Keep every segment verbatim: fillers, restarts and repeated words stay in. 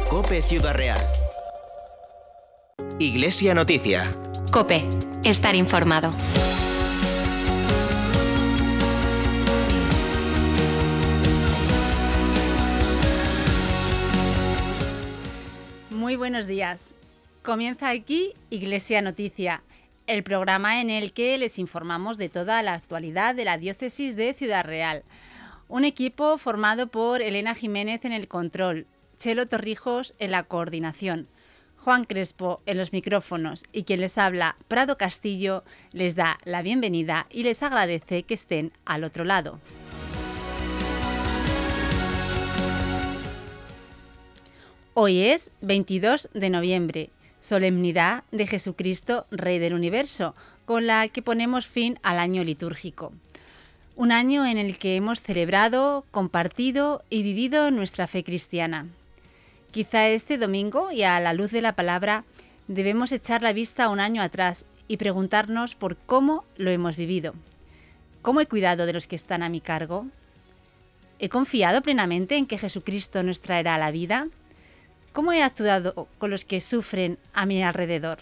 COPE Ciudad Real. Iglesia Noticia. COPE. Estar informado. Muy buenos días. Comienza aquí Iglesia Noticia, el programa en el que les informamos de toda la actualidad de la diócesis de Ciudad Real. Un equipo formado por Elena Jiménez en el control, Chelo Torrijos en la coordinación, Juan Crespo en los micrófonos y quien les habla, Prado Castillo, les da la bienvenida y les agradece que estén al otro lado. Hoy es veintidós de noviembre, solemnidad de Jesucristo, Rey del Universo, con la que ponemos fin al año litúrgico. Un año en el que hemos celebrado, compartido y vivido nuestra fe cristiana. Quizá este domingo, y a la luz de la palabra, debemos echar la vista un año atrás y preguntarnos por cómo lo hemos vivido. ¿Cómo he cuidado de los que están a mi cargo? ¿He confiado plenamente en que Jesucristo nos traerá la vida? ¿Cómo he actuado con los que sufren a mi alrededor?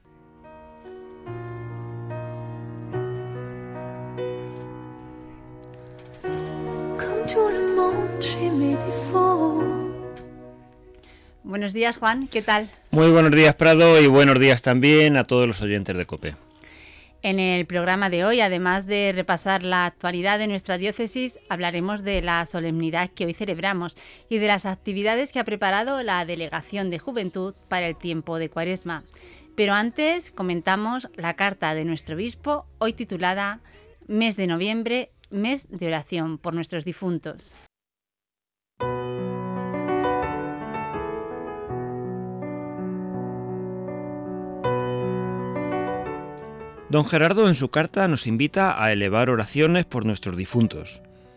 Buenos días, Juan, ¿qué tal? Muy buenos días, Prado, y buenos días también a todos los oyentes de COPE. En el programa de hoy, además de repasar la actualidad de nuestra diócesis, hablaremos de la solemnidad que hoy celebramos y de las actividades que ha preparado la Delegación de Juventud para el tiempo de Cuaresma. Pero antes comentamos la carta de nuestro obispo, hoy titulada Mes de Noviembre, Mes de Oración por nuestros difuntos. Don Gerardo en su carta nos invita a elevar oraciones por nuestros difuntos.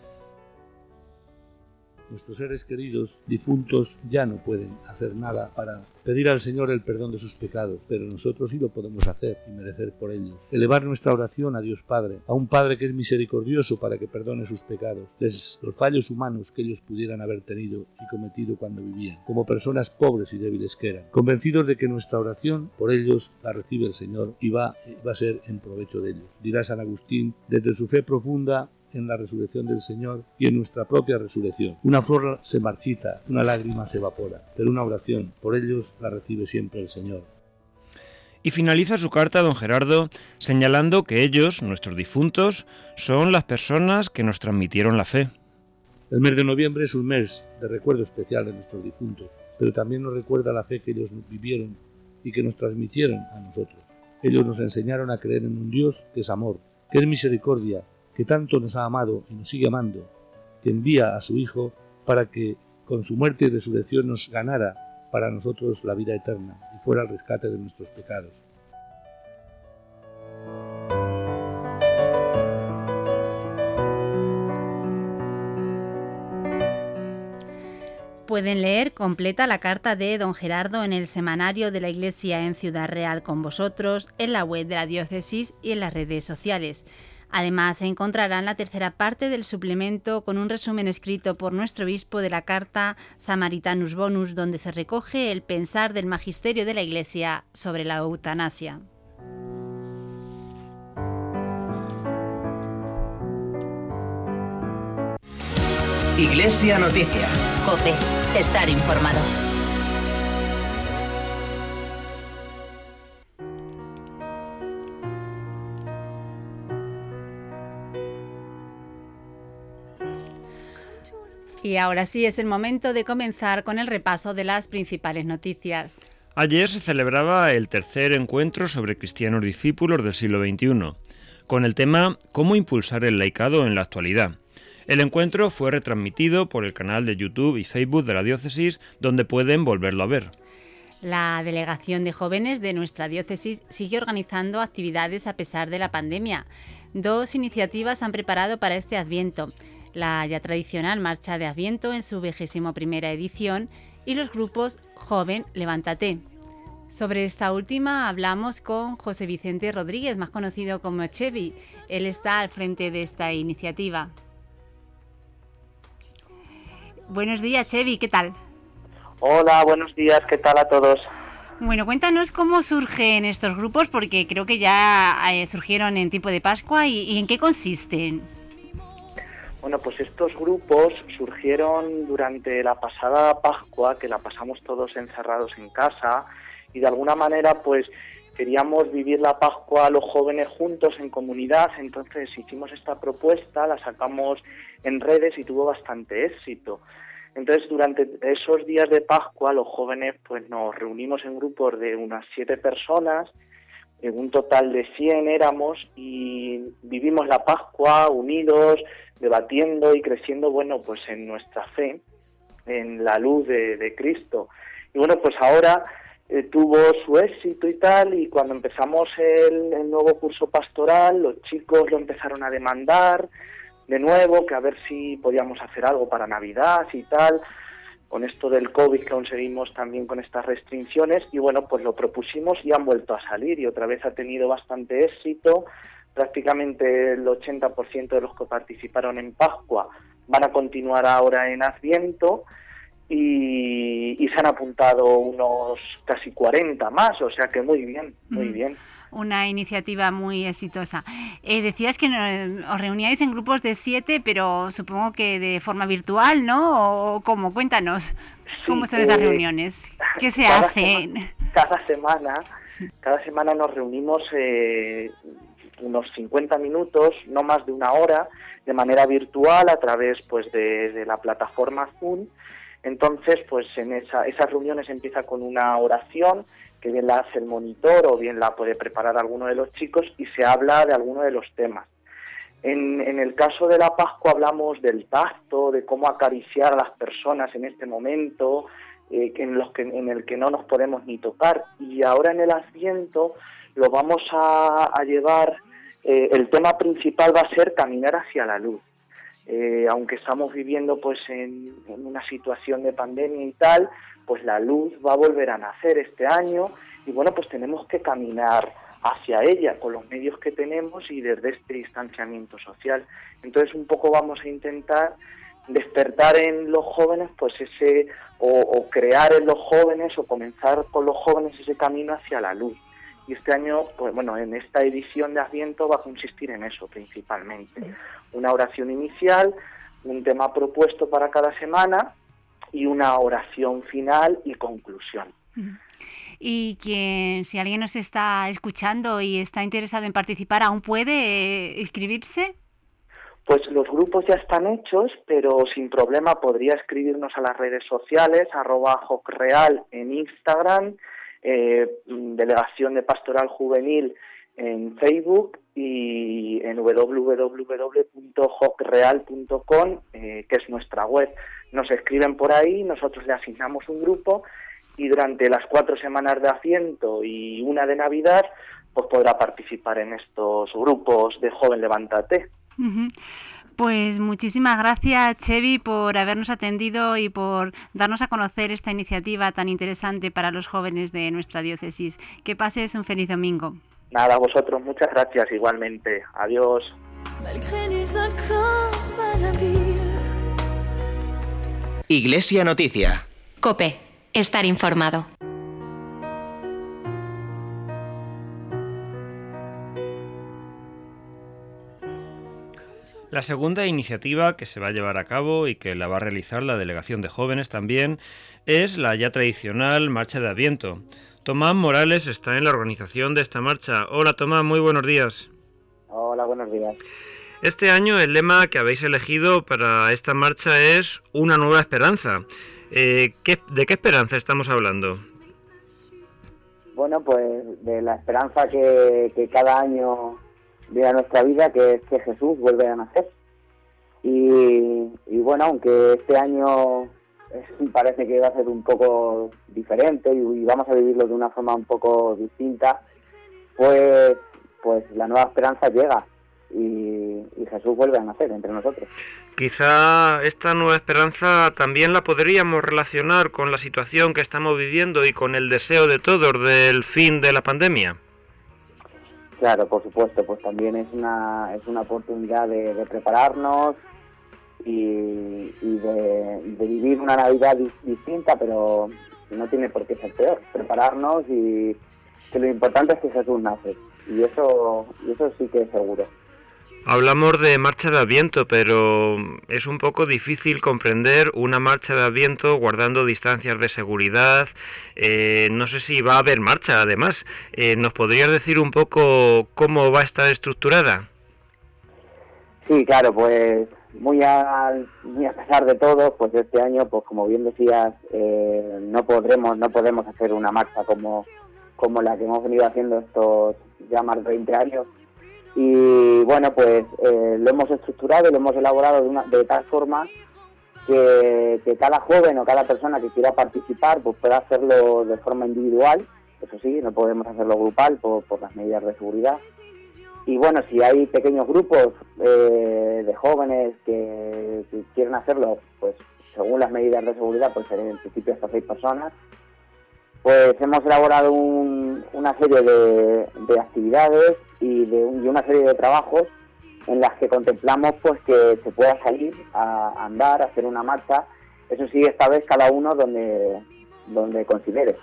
Nuestros seres queridos difuntos ya no pueden hacer nada para pedir al Señor el perdón de sus pecados, pero nosotros sí lo podemos hacer y merecer por ellos. Elevar nuestra oración a Dios Padre, a un Padre que es misericordioso para que perdone sus pecados, los fallos humanos que ellos pudieran haber tenido y cometido cuando vivían, como personas pobres y débiles que eran, convencidos de que nuestra oración por ellos la recibe el Señor y va, va a ser en provecho de ellos. Dirá San Agustín, desde su fe profunda en la resurrección del Señor y en nuestra propia resurrección. Una flor se marchita, una lágrima se evapora, pero una oración por ellos la recibe siempre el Señor. Y finaliza su carta don Gerardo señalando que ellos, nuestros difuntos, son las personas que nos transmitieron la fe. El mes de noviembre es un mes de recuerdo especial de nuestros difuntos, pero también nos recuerda la fe que ellos vivieron y que nos transmitieron a nosotros. Ellos nos enseñaron a creer en un Dios que es amor, que es misericordia, que tanto nos ha amado y nos sigue amando, que envía a su Hijo para que con su muerte y resurrección nos ganara para nosotros la vida eterna y fuera el rescate de nuestros pecados. Pueden leer completa la carta de don Gerardo en el semanario de la Iglesia en Ciudad Real con vosotros, en la web de la diócesis y en las redes sociales. Además, encontrarán la tercera parte del suplemento con un resumen escrito por nuestro obispo de la carta Samaritanus Bonus, donde se recoge el pensar del magisterio de la Iglesia sobre la eutanasia. Iglesia Noticia. COPE. Estar informado. Y ahora sí es el momento de comenzar con el repaso de las principales noticias. Ayer se celebraba el tercer encuentro sobre cristianos discípulos del siglo veintiuno, con el tema ¿Cómo impulsar el laicado en la actualidad? El encuentro fue retransmitido por el canal de YouTube y Facebook de la diócesis, donde pueden volverlo a ver. La Delegación de Jóvenes de nuestra diócesis sigue organizando actividades a pesar de la pandemia. Dos iniciativas han preparado para este Adviento: la ya tradicional Marcha de Adviento en su vigésimo primera edición y los grupos Joven, Levántate. Sobre esta última hablamos con José Vicente Rodríguez, más conocido como Chevi. Él está al frente de esta iniciativa. Buenos días, Chevi, ¿qué tal? Hola, buenos días, ¿qué tal a todos? Bueno, cuéntanos cómo surgen estos grupos, porque creo que ya eh, surgieron en tiempo de Pascua, y, y en qué consisten. Bueno, pues estos grupos surgieron durante la pasada Pascua, que la pasamos todos encerrados en casa, y de alguna manera pues queríamos vivir la Pascua los jóvenes juntos en comunidad. Entonces hicimos esta propuesta, la sacamos en redes y tuvo bastante éxito. Entonces durante esos días de Pascua los jóvenes pues nos reunimos en grupos de unas siete personas, en un total de cien éramos, y vivimos la Pascua unidos, debatiendo y creciendo, bueno, pues en nuestra fe, en la luz de, de Cristo. Y bueno, pues ahora eh, tuvo su éxito y tal, y cuando empezamos el, el nuevo curso pastoral, los chicos lo empezaron a demandar de nuevo, que a ver si podíamos hacer algo para Navidad y tal, con esto del COVID, que aún seguimos también con estas restricciones, y bueno, pues lo propusimos y han vuelto a salir, y otra vez ha tenido bastante éxito. Prácticamente el ochenta por ciento de los que participaron en Pascua van a continuar ahora en Adviento, y, y se han apuntado unos casi cuarenta más, o sea que muy bien, muy mm. bien. Una iniciativa muy exitosa. Eh, decías que os reuníais en grupos de siete, pero supongo que de forma virtual, ¿no? ¿O cómo? Cuéntanos, ¿cómo sí, son esas eh, reuniones? ¿Qué se cada hacen? Sema, cada semana, sí. cada semana nos reunimos eh, unos cincuenta minutos, no más de una hora, de manera virtual a través pues de, de la plataforma Zoom. Entonces, pues en esa, esas reuniones empieza con una oración, que bien la hace el monitor o bien la puede preparar alguno de los chicos, y se habla de alguno de los temas. En, en el caso de la Pascua hablamos del tacto, de cómo acariciar a las personas en este momento, eh, en, los que, en el que no nos podemos ni tocar. Y ahora en el Adviento lo vamos a, a llevar, eh, el tema principal va a ser caminar hacia la luz. Eh, aunque estamos viviendo pues en, en una situación de pandemia y tal, pues la luz va a volver a nacer este año, y bueno, pues tenemos que caminar hacia ella con los medios que tenemos y desde este distanciamiento social. Entonces un poco vamos a intentar despertar en los jóvenes pues ese, o, o crear en los jóvenes, o comenzar con los jóvenes ese camino hacia la luz. Y este año, pues bueno, en esta edición de Adviento va a consistir en eso principalmente. Una oración inicial, un tema propuesto para cada semana y una oración final y conclusión. Y que si alguien nos está escuchando y está interesado en participar, ¿aún puede inscribirse? Pues los grupos ya están hechos, pero sin problema podría escribirnos a las redes sociales, arroba jocreal en Instagram, eh, Delegación de Pastoral Juvenil en Facebook y en doble u doble u doble u punto jocreal punto com, eh, que es nuestra web. Nos escriben por ahí, nosotros le asignamos un grupo, y durante las cuatro semanas de Adviento y una de Navidad, pues podrá participar en estos grupos de Joven Levántate. Uh-huh. Pues muchísimas gracias, Chevy, por habernos atendido y por darnos a conocer esta iniciativa tan interesante para los jóvenes de nuestra diócesis. Que pases un feliz domingo. Nada, a vosotros, muchas gracias igualmente. Adiós. Iglesia Noticia. COPE. Estar informado. La segunda iniciativa que se va a llevar a cabo y que la va a realizar la Delegación de Jóvenes también es la ya tradicional Marcha de Adviento. Tomás Morales está en la organización de esta marcha. Hola Tomás, muy buenos días. Hola, buenos días. Este año el lema que habéis elegido para esta marcha es Una nueva esperanza. Eh, ¿qué, ¿De qué esperanza estamos hablando? Bueno, pues de la esperanza que, que cada año viene a nuestra vida, que es que Jesús vuelve a nacer. Y, y bueno, aunque este año es, parece que va a ser un poco diferente y, y vamos a vivirlo de una forma un poco distinta, pues, pues la nueva esperanza llega y, y Jesús vuelve a nacer entre nosotros. Quizá esta nueva esperanza también la podríamos relacionar con la situación que estamos viviendo y con el deseo de todos del fin de la pandemia. Claro, por supuesto, pues también es una es una oportunidad de, de prepararnos y, y de, de vivir una Navidad dis, distinta, pero no tiene por qué ser peor. Prepararnos y que lo importante es que Jesús nace, y eso, y eso sí que es seguro. Hablamos de marcha de Adviento, pero es un poco difícil comprender una marcha de Adviento guardando distancias de seguridad. Eh, no sé si va a haber marcha, además. Eh, ¿Nos podrías decir un poco cómo va a estar estructurada? Sí, claro, pues muy a, muy a pesar de todo, pues este año, pues como bien decías, eh, no podremos, no podemos hacer una marcha como, como la que hemos venido haciendo estos ya más de veinte años. Y bueno, pues eh, lo hemos estructurado y lo hemos elaborado de, una, de tal forma que, que cada joven o cada persona que quiera participar pues pueda hacerlo de forma individual. Eso sí, no podemos hacerlo grupal por, por las medidas de seguridad. Y bueno, si hay pequeños grupos eh, de jóvenes que, que quieren hacerlo, pues según las medidas de seguridad, pues en principio hasta seis personas, pues hemos elaborado un, una serie de, de actividades y, de, y una serie de trabajos en las que contemplamos pues que se pueda salir a andar, a hacer una marcha. Eso sí, esta vez cada uno donde, donde considere.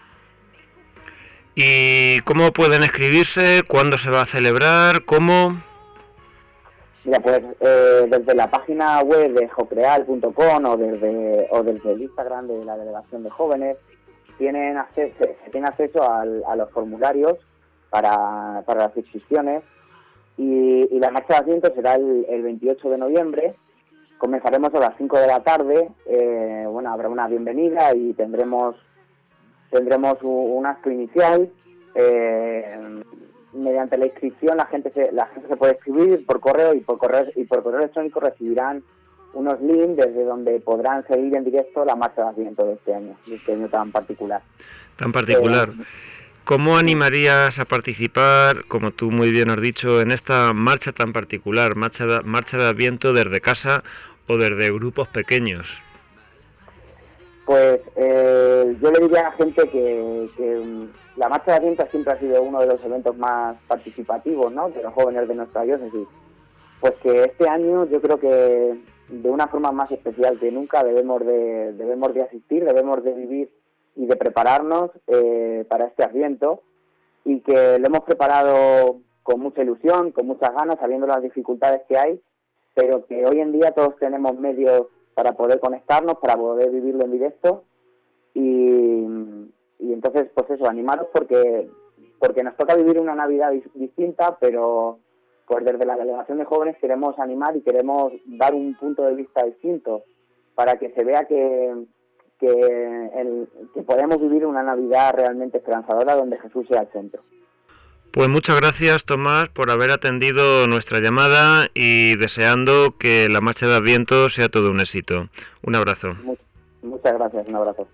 ¿Y cómo pueden inscribirse? ¿Cuándo se va a celebrar? ¿Cómo? Mira, pues eh, desde la página web de jocreal punto com o desde, o desde el Instagram de la Delegación de Jóvenes tienen acceso, se tiene acceso al, a los formularios para, para las inscripciones y, y la marcha de Adviento será el, el veintiocho de noviembre. Comenzaremos a las cinco de la tarde, eh, bueno, habrá una bienvenida y tendremos tendremos un, un acto inicial. Eh, mediante la inscripción la gente se, la gente se puede escribir por correo y por correo y por correo electrónico recibirán unos links desde donde podrán seguir en directo la marcha de Adviento de este año, de este año tan particular. Tan particular. Eh, ¿Cómo animarías a participar, como tú muy bien has dicho, en esta marcha tan particular, marcha de, marcha de Adviento desde casa o desde grupos pequeños? Pues eh, yo le diría a la gente que, que la marcha de Adviento siempre ha sido uno de los eventos más participativos, ¿no?, de los jóvenes de nuestra diócesis. Pues que este año yo creo que de una forma más especial que nunca debemos de debemos de asistir, debemos de vivir y de prepararnos eh, para este Adviento, y que lo hemos preparado con mucha ilusión, con muchas ganas, sabiendo las dificultades que hay, pero que hoy en día todos tenemos medios para poder conectarnos, para poder vivirlo en directo y, y entonces pues eso, animaros porque porque nos toca vivir una Navidad dis- distinta, pero pues desde la Delegación de Jóvenes queremos animar y queremos dar un punto de vista distinto para que se vea que que, el, que podemos vivir una Navidad realmente esperanzadora donde Jesús sea el centro. Pues muchas gracias, Tomás, por haber atendido nuestra llamada y deseando que la marcha de Adviento sea todo un éxito. Un abrazo. Much, muchas gracias, un abrazo.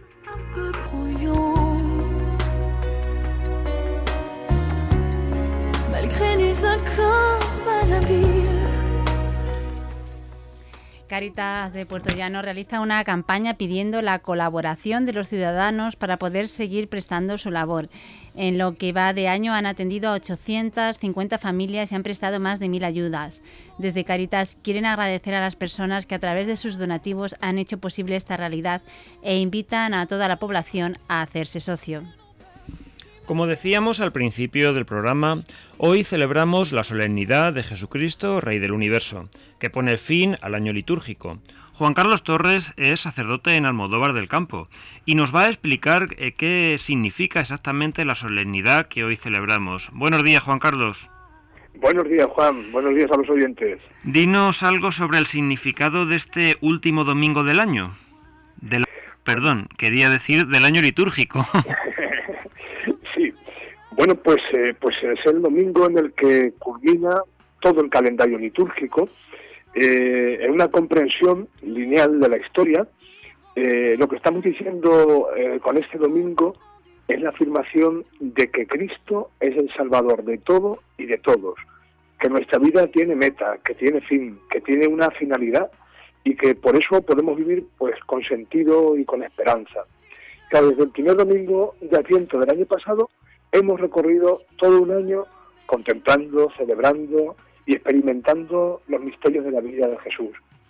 Cáritas de Puerto Llano realiza una campaña pidiendo la colaboración de los ciudadanos para poder seguir prestando su labor. En lo que va de año han atendido a ochocientas cincuenta familias y han prestado más de mil ayudas. Desde Cáritas quieren agradecer a las personas que a través de sus donativos han hecho posible esta realidad e invitan a toda la población a hacerse socio. Como decíamos al principio del programa, hoy celebramos la solemnidad de Jesucristo, Rey del Universo, que pone fin al año litúrgico. Juan Carlos Torres es sacerdote en Almodóvar del Campo y nos va a explicar eh, qué significa exactamente la solemnidad que hoy celebramos. Buenos días, Juan Carlos. Buenos días, Juan. Buenos días a los oyentes. Dinos algo sobre el significado de este último domingo del año. De la... Perdón, quería decir del año litúrgico. Sí. Bueno, pues, eh, pues es el domingo en el que culmina todo el calendario litúrgico. Eh, en una comprensión lineal de la historia, eh, lo que estamos diciendo eh, con este domingo es la afirmación de que Cristo es el Salvador de todo y de todos, que nuestra vida tiene meta, que tiene fin, que tiene una finalidad y que por eso podemos vivir pues con sentido y con esperanza. Claro, desde el primer domingo de Adviento del año pasado hemos recorrido todo un año contemplando, celebrando y experimentando los misterios de la vida de Jesús.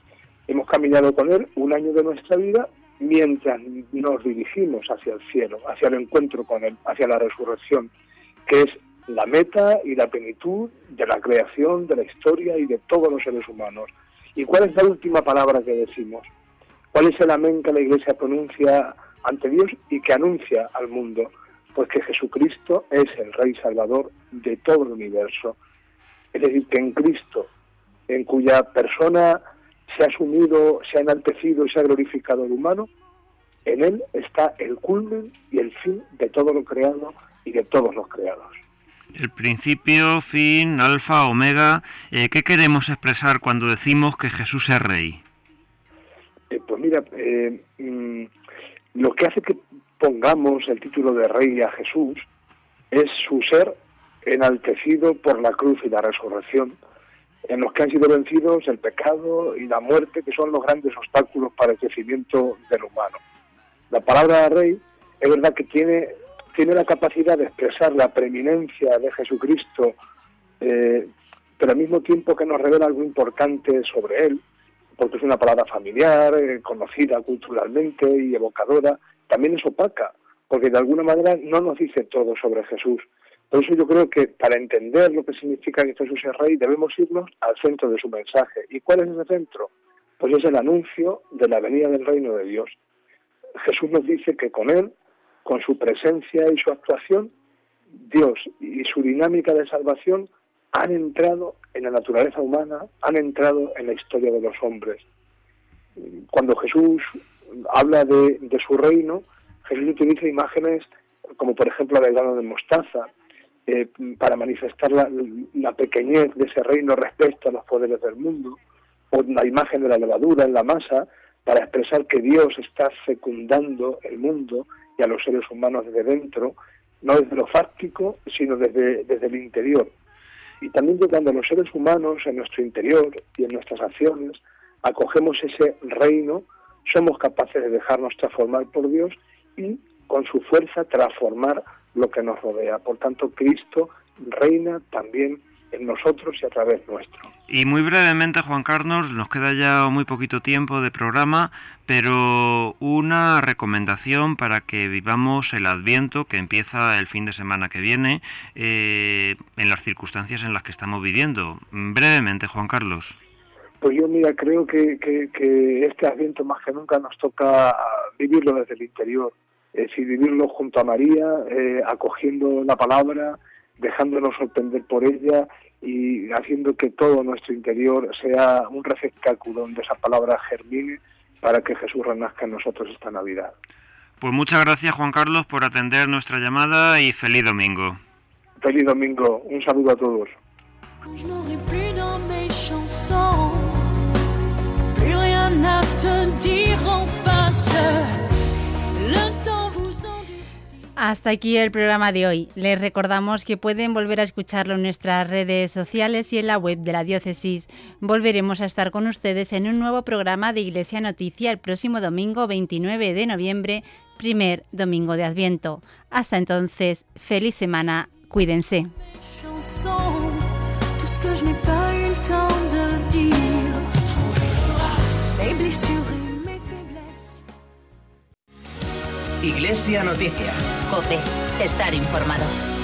Hemos caminado con Él un año de nuestra vida mientras nos dirigimos hacia el cielo, hacia el encuentro con Él, hacia la resurrección, que es la meta y la plenitud de la creación, de la historia y de todos los seres humanos. ¿Y cuál es la última palabra que decimos? ¿Cuál es el amén que la Iglesia pronuncia ante Dios y que anuncia al mundo? Pues que Jesucristo es el Rey Salvador de todo el universo. Es decir, que en Cristo, en cuya persona se ha asumido, se ha enaltecido y se ha glorificado el humano, en Él está el culmen y el fin de todo lo creado y de todos los creados. El principio, fin, alfa, omega. Eh, ¿Qué queremos expresar cuando decimos que Jesús es Rey? Eh, pues mira, eh, mm, lo que hace que pongamos el título de Rey a Jesús es su ser enaltecido por la cruz y la resurrección, en los que han sido vencidos el pecado y la muerte, que son los grandes obstáculos para el crecimiento del humano. La palabra Rey es verdad que tiene, tiene la capacidad de expresar la preeminencia de Jesucristo, eh, pero al mismo tiempo que nos revela algo importante sobre Él, porque es una palabra familiar, eh, conocida culturalmente y evocadora. También es opaca, porque de alguna manera no nos dice todo sobre Jesús. Por eso yo creo que para entender lo que significa que Jesús es Rey, debemos irnos al centro de su mensaje. ¿Y cuál es ese centro? Pues es el anuncio de la venida del reino de Dios. Jesús nos dice que con Él, con su presencia y su actuación, Dios y su dinámica de salvación han entrado en la naturaleza humana, han entrado en la historia de los hombres. Cuando Jesús habla de, de su reino, Jesús utiliza imágenes como por ejemplo el grano de mostaza, eh, para manifestar la, la pequeñez de ese reino respecto a los poderes del mundo, o la imagen de la levadura en la masa, para expresar que Dios está fecundando el mundo y a los seres humanos desde dentro, no desde lo fáctico, sino desde, desde el interior. Y también que cuando los seres humanos en nuestro interior y en nuestras acciones acogemos ese reino, somos capaces de dejarnos transformar por Dios y con su fuerza transformar lo que nos rodea. Por tanto, Cristo reina también en nosotros y a través nuestro. Y muy brevemente, Juan Carlos, nos queda ya muy poquito tiempo de programa, pero una recomendación para que vivamos el Adviento, que empieza el fin de semana que viene, eh, en las circunstancias en las que estamos viviendo. Brevemente, Juan Carlos. Pues yo, mira, creo que, que, que este Adviento más que nunca nos toca vivirlo desde el interior, es decir, vivirlo junto a María, eh, acogiendo la palabra, dejándonos sorprender por ella y haciendo que todo nuestro interior sea un receptáculo donde esa palabra germine para que Jesús renazca en nosotros esta Navidad. Pues muchas gracias, Juan Carlos, por atender nuestra llamada y feliz domingo. Feliz domingo, un saludo a todos. Hasta aquí el programa de hoy. Les recordamos que pueden volver a escucharlo en nuestras redes sociales y en la web de la diócesis. Volveremos a estar con ustedes en un nuevo programa de Iglesia Noticia el próximo domingo veintinueve de noviembre, primer domingo de Adviento. Hasta entonces, feliz semana, cuídense. Iglesia Noticia. COPE. Estar informado.